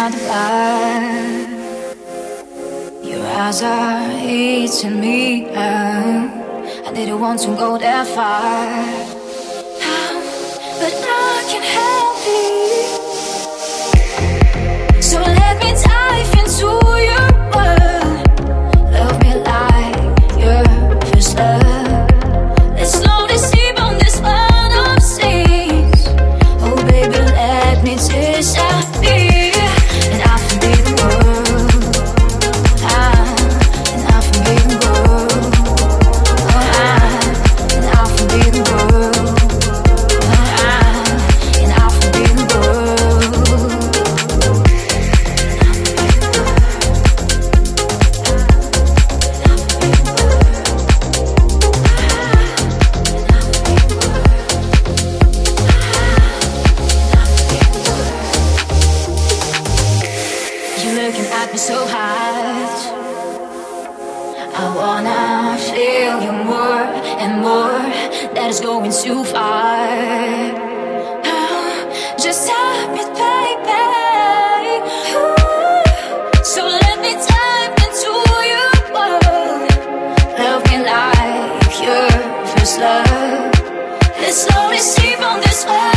kind of life. Your eyes are eating me up. I didn't want to go that far, but I can't help it. So let me dive into your world. Love me like your first love. Let's slowly sleep on this one of seas. Oh baby, let me disappear, and I forget the world. And I forget the world. And I forget the world. And I forget the world. You're looking at me so hard. I wanna feel you more and more. That is going too far. Just stop it, baby. Ooh. So let me dive into your world. Love me like your first love. Let's slowly sleep on this one.